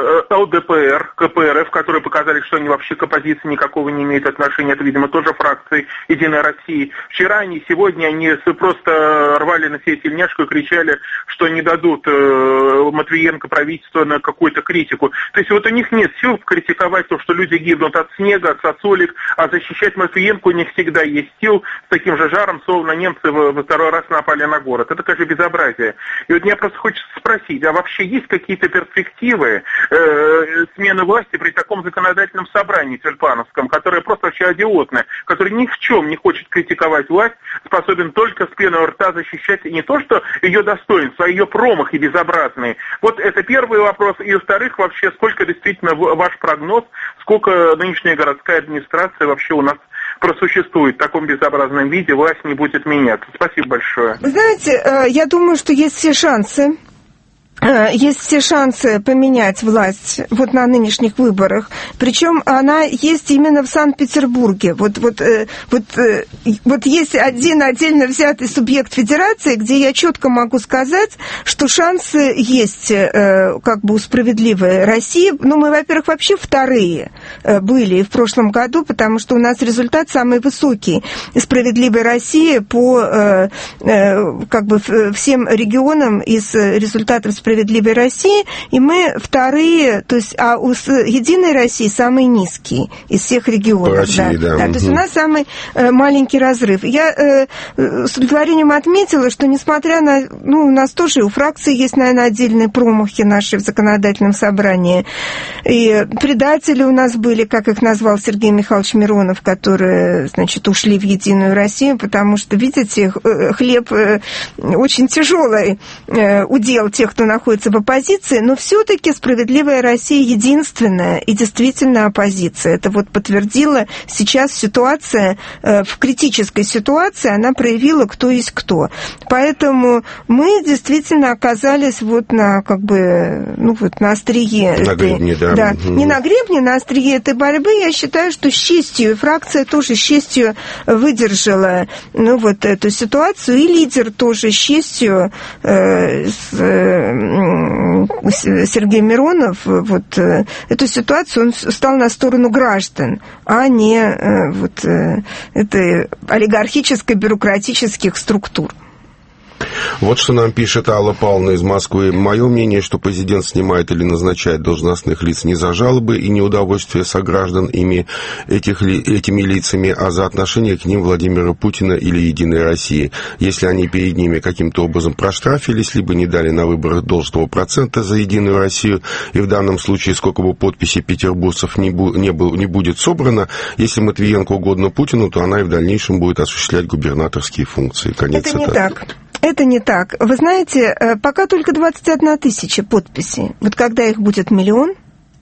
S9: ЛДПР, КПРФ, которые показали, что они вообще к оппозиции никакого не имеют отношения. Это, видимо, тоже фракции «Единой России». Вчера они, сегодня они просто рвали на себе тельняшку и кричали, что не дадут Матвиенко правительству на какую-то критику. То есть вот у них нет сил критиковать то, что люди гибнут от снега, от сосулек, а защищать Матвиенко не всегда есть сил с таким же жаром, словно немцы во второй раз напали на город. Это, конечно, безобразие. И вот мне просто хочется спросить, а вообще есть какие-то перспективы э, смены власти при таком законодательном собрании тюльпановском, которое просто вообще идиотное, которое ни в чем не хочет критиковать власть, способен только с пеной у рта защищать не то, что ее достоинство, а ее промахи безобразные. Вот это первый вопрос. И, во-вторых, вообще, сколько действительно ваш прогноз, сколько нынешняя городская администрация вообще у нас просуществует в таком безобразном виде, власть не будет меняться. Спасибо большое.
S2: Вы знаете, я думаю, что есть все шансы. Есть все шансы поменять власть вот на нынешних выборах. Причем она есть именно в Санкт-Петербурге. Вот, вот, вот, вот есть один отдельно взятый субъект федерации, где я четко могу сказать, что шансы есть как бы у «Справедливой России». Ну, мы, во-первых, вообще вторые были в прошлом году, потому что у нас результат самый высокий. «Справедливой России» по как бы всем регионам из результатов «Справедливой России», и мы вторые, то есть, а у «Единой России» самый низкий из всех регионов.
S1: России, да.
S2: Да. Да, то есть у нас самый э, маленький разрыв. Я э, с удовлетворением отметила, что несмотря на, ну, у нас тоже у фракции есть, наверное, отдельные промахи наши в законодательном собрании, и предатели у нас были, как их назвал Сергей Михайлович Миронов, которые, значит, ушли в «Единую Россию», потому что, видите, хлеб очень тяжелый удел тех, кто находится в оппозиции, но все-таки «Справедливая Россия» единственная и действительно оппозиция. Это вот подтвердила сейчас ситуация, в критической ситуации она проявила, кто есть кто. Поэтому мы действительно оказались вот на, как бы, ну вот на острие.
S1: На гребне, да.
S2: Да. Угу. Не на гребне, на острие этой борьбы. Я считаю, что с честью, и фракция тоже с честью выдержала, ну, вот эту ситуацию, и лидер тоже с честью э, с, Сергей Миронов, вот эту ситуацию, он стал на сторону граждан, а не вот этой олигархической, бюрократических структур.
S1: Вот что нам пишет Алла Павловна из Москвы. Мое мнение, что президент снимает или назначает должностных лиц не за жалобы и неудовольствие сограждан ими, этих, этими лицами, а за отношение к ним Владимира Путина или Единой России. Если они перед ними каким-то образом проштрафились, либо не дали на выборах должного процента за Единую Россию, и в данном случае сколько бы подписей петербуржцев не, бу, не, был, не будет собрано, если Матвиенко угодно Путину, то она и в дальнейшем будет осуществлять губернаторские функции. Конец
S2: Это не
S1: цитаты.
S2: так. Это не так. Вы знаете, пока только двадцать одна тысяча подписей. Вот когда их будет миллион,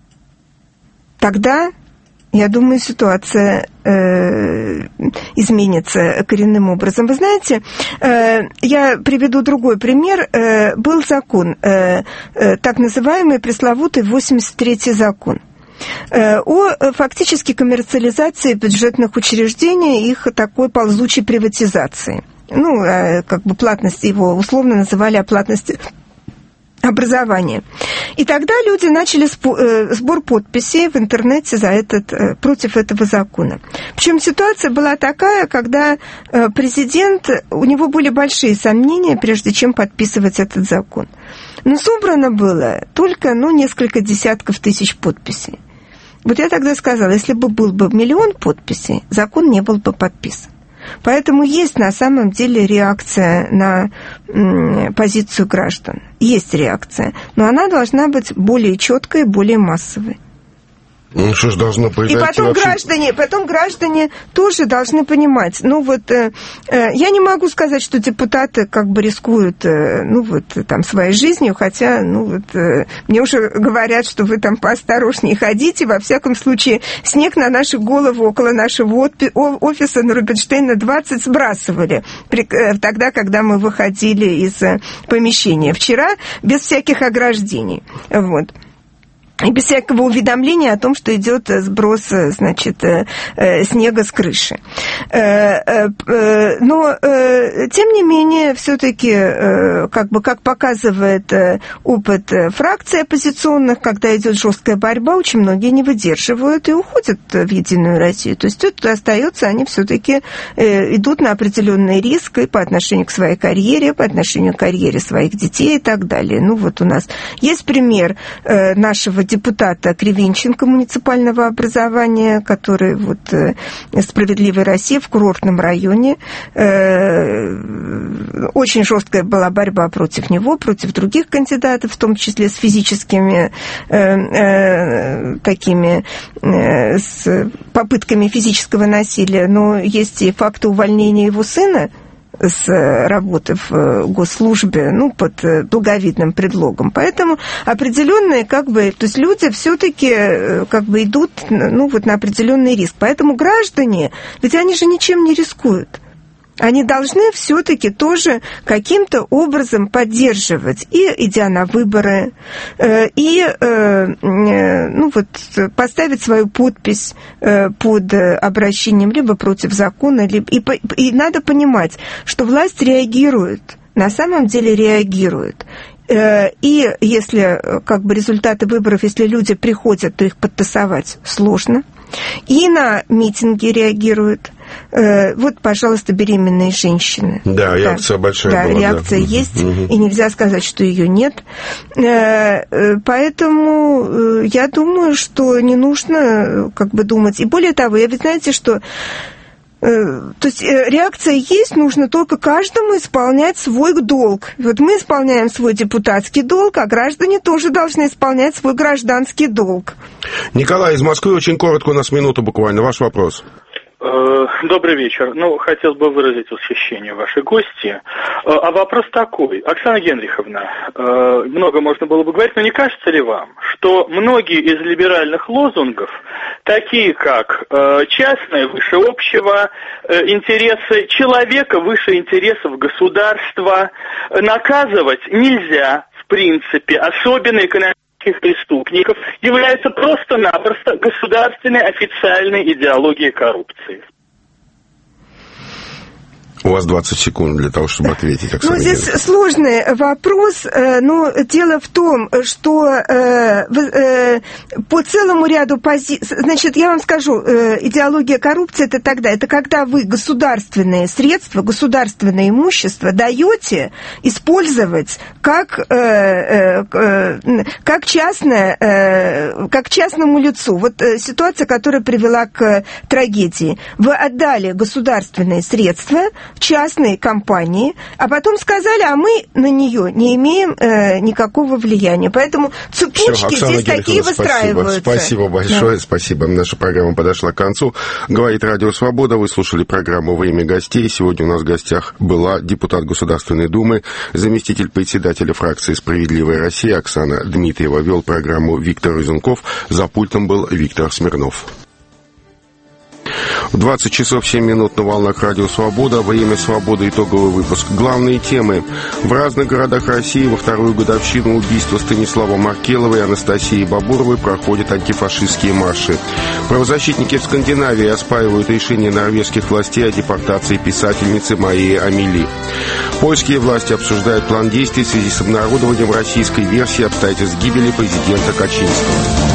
S2: тогда, я думаю, ситуация э, изменится коренным образом. Вы знаете, э, я приведу другой пример. Э, был закон, э, э, так называемый пресловутый восемьдесят третий закон о фактически коммерциализации бюджетных учреждений, их такой ползучей приватизации. Ну, как бы платность его условно называли оплатность образования. И тогда люди начали сбор подписей в интернете за этот, против этого закона. Причем ситуация была такая, когда президент, у него были большие сомнения, прежде чем подписывать этот закон. Но собрано было только, ну, несколько десятков тысяч подписей. Вот я тогда сказала, если бы был бы миллион подписей, закон не был бы подписан. Поэтому есть на самом деле реакция на м, позицию граждан. Есть реакция, но она должна быть более четкой, более массовой.
S1: Ну, что ж должно произойти?
S2: И потом
S1: вообще...
S2: граждане, потом граждане тоже должны понимать. Ну вот э, э, я не могу сказать, что депутаты как бы рискуют, э, ну вот там своей жизнью, хотя, ну вот э, мне уже говорят, что вы там поосторожнее ходите. Во всяком случае, снег на нашу голову около нашего офиса на Рубинштейна двадцать сбрасывали при, э, тогда, когда мы выходили из э, помещения. Вчера без всяких ограждений. Вот. И без всякого уведомления о том, что идет сброс, значит, снега с крыши. Но, тем не менее, все-таки, как бы, как показывает опыт фракций оппозиционных, когда идет жесткая борьба, очень многие не выдерживают и уходят в Единую Россию. То есть, те, кто остается, они все-таки идут на определенный риск и по отношению к своей карьере, по отношению к карьере своих детей и так далее. Ну, вот у нас есть пример нашего депутата Кривенченко муниципального образования, который вот «Справедливая Россия» в курортном районе. Очень жесткая была борьба против него, против других кандидатов, в том числе с физическими такими, с попытками физического насилия. Но есть и факты увольнения его сына с работы в госслужбе, ну, под благовидным предлогом. Поэтому определенные, как бы, то есть люди все-таки, как бы, идут, ну, вот на определенный риск. Поэтому граждане, ведь они же ничем не рискуют. Они должны все-таки тоже каким-то образом поддерживать, и идя на выборы, и, ну, вот, поставить свою подпись под обращением либо против закона, либо... И, и надо понимать, что власть реагирует, на самом деле реагирует. И если, как бы, результаты выборов, если люди приходят, то их подтасовать сложно. И на митинги реагируют. Вот, пожалуйста, беременные женщины.
S1: Да, реакция да, большая
S2: да,
S1: была.
S2: Реакция
S1: да.
S2: есть,
S1: угу.
S2: И нельзя сказать, что ее нет. Поэтому я думаю, что не нужно, как бы, думать. И более того, я ведь знаете, что... То есть реакция есть, нужно только каждому исполнять свой долг. Вот мы исполняем свой депутатский долг, а граждане тоже должны исполнять свой гражданский долг.
S1: Николай из Москвы, очень коротко, у нас минута буквально. Ваш вопрос.
S7: Добрый вечер. Ну, хотел бы выразить восхищение вашей гости. А вопрос такой. Оксана Генриховна, много можно было бы говорить, но не кажется ли вам, что многие из либеральных лозунгов, такие как частное выше общего, интересы человека выше интересов государства, наказывать нельзя, в принципе, особенно экономически преступников, являются просто-напросто государственной официальной идеологией коррупции?
S1: У вас двадцать секунд для того, чтобы ответить, Оксана.
S2: Ну, здесь сложный вопрос, но дело в том, что по целому ряду позиций... Значит, я вам скажу, идеология коррупции – это тогда, это когда вы государственные средства, государственное имущество даете использовать как, как, частное, как частному лицу. Вот ситуация, которая привела к трагедии. Вы отдали государственные средства частные компании, а потом сказали, а мы на нее не имеем э, никакого влияния. Поэтому цепочки Все, здесь такие выстраиваются.
S1: Спасибо большое, да. Спасибо. Наша программа подошла к концу. Говорит Радио Свобода. Вы слушали программу «Время гостей». Сегодня у нас в гостях была депутат Государственной Думы, заместитель председателя фракции «Справедливая Россия» Оксана Дмитриева. Вел программу Виктор Разунков. За пультом был Виктор Смирнов. В двадцать часов семь минут на волнах Радио Свобода. Время свободы. Итоговый выпуск. Главные темы. В разных городах России во вторую годовщину убийства Станислава Маркелова и Анастасии Бабуровой проходят антифашистские марши. Правозащитники в Скандинавии оспаривают решение норвежских властей о депортации писательницы Марии Амели. Польские власти обсуждают план действий в связи с обнародованием российской версии обстоятельств гибели президента Качинского.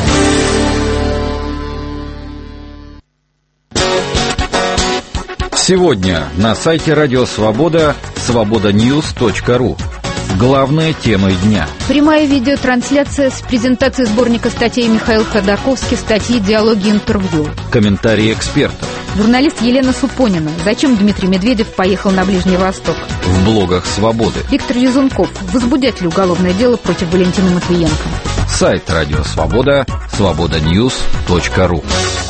S4: Сегодня на сайте Радио Свобода свобода ньюс точка ру. Главные темы дня.
S10: Прямая видеотрансляция с презентацией сборника статей Михаил Ходорковский, статьи «Диалоги интервью».
S4: Комментарии экспертов.
S10: Журналист Елена Супонина. Зачем Дмитрий Медведев поехал на Ближний Восток?
S4: В блогах Свободы.
S10: Виктор Язунков. Возбудят ли уголовное дело против Валентины Матвиенко?
S4: Сайт Радио Свобода свобода ньюс точка ру.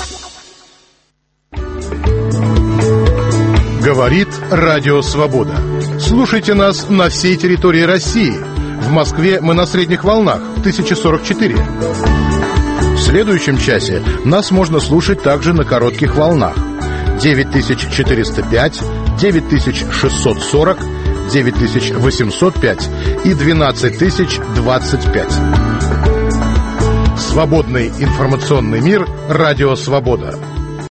S3: Говорит Радио Свобода. Слушайте нас на всей территории России. В Москве мы на средних волнах тысяча сорок четыре. В следующем часе нас можно слушать также на коротких волнах девять тысяч четыреста пять, девять тысяч шестьсот сорок, девять тысяч восемьсот пять и двенадцать тысяч двадцать пять. С Свободный информационный мир. Радио «Свобода».